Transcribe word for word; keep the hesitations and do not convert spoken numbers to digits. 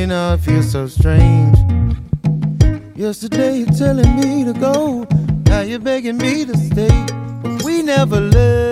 now it feels so strange. Yesterday you're telling me to go, now you're begging me to stay, but we never left.